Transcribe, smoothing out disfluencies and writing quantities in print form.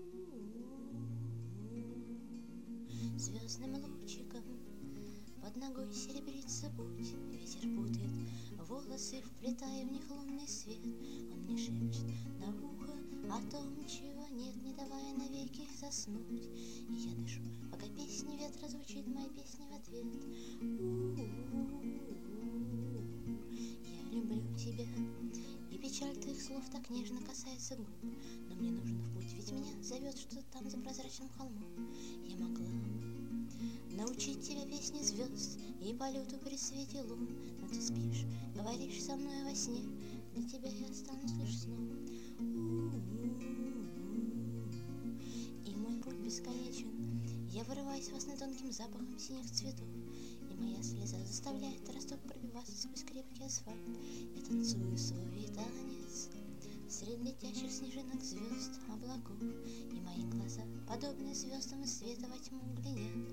Звездным лучиком под ногой серебрится путь. Ветер путает волосы, вплетая в них лунный свет. Он мне шепчет на ухо о том, чего нет, не давая навеки заснуть. И я дышу, пока песня ветра звучит, моя песня в ответ. Я люблю тебя, и печаль твоих слов так нежно касается губ. Но мне нужно в путь, ведь меня зовет что-то там за прозрачным холмом. Я могла научить тебя песне звезд и полету при свете лун, но ты спишь, говоришь со мной во сне, для тебя я останусь лишь сном. И мой путь бесконечен, я вырываюсь во сны тонким запахом синих цветов, и моя слеза заставляет росток пробиваться сквозь крепкий асфальт. Я танцую свой танец среди летящих снежинок, звезд, облаков, и мои глаза, подобные звездам из света, во тьму глядят.